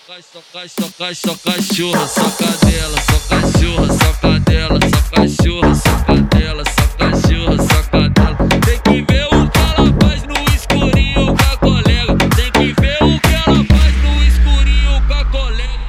Só cachorra, só cadela, só cachorra, só cadela, só cachorra, só cadela, só cachorra, só cadela. Tem que ver o que ela faz no escurinho com a colega. Tem que ver o que ela faz no escurinho com a colega.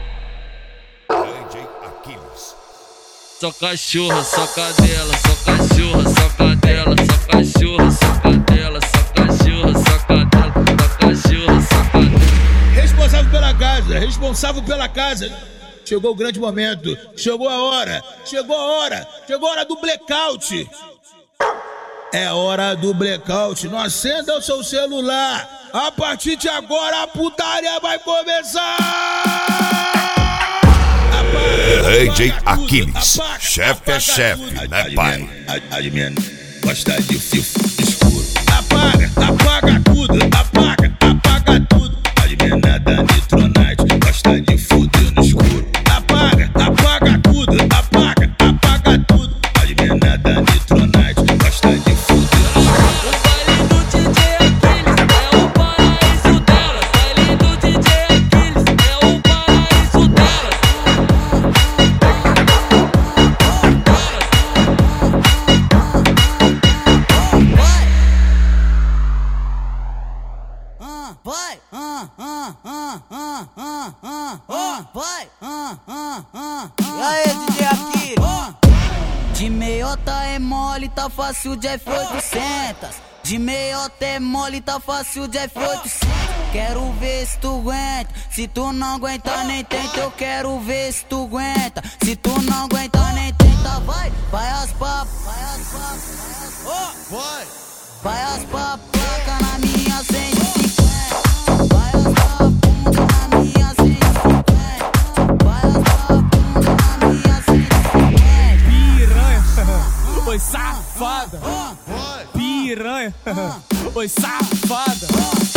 DJ Aquiles. Só cachorra, só cadela, só cachorra, só cadela, só cachorra, só cadela, só cachorra, só cadela, só cachorra, só cadela. Responsável pela casa. Chegou o grande momento, chegou a hora, chegou a hora do blackout. É hora do blackout, não acenda o seu celular. A partir de agora a putaria vai começar. DJ Aquiles, chefe é chefe, né pai? Admin, gosta de fio escuro. Apaga tudo, apaga tudo. Admin da Nitronite, gosta de fuder no escuro. Apaga tudo, apaga tudo. Admin da Nitronite, gosta de fuder no escuro. O baile do DJ Aquiles é o paraíso delas. O baile do DJ Aquiles é o paraíso delas. Vai, E aí, DJ Aquiles? De meiota é mole, tá fácil de F800. De meiota é mole, tá fácil de F800. Quero ver se tu aguenta. Se tu não aguenta, nem tenta. Eu quero ver se tu aguenta. Se tu não aguenta, nem tenta. Vai as papas, vai as papas na minha 150. Vai as papas na minha 150. Vai as papas na minha 150. Piranha, oi safada. Piranha, oi safada.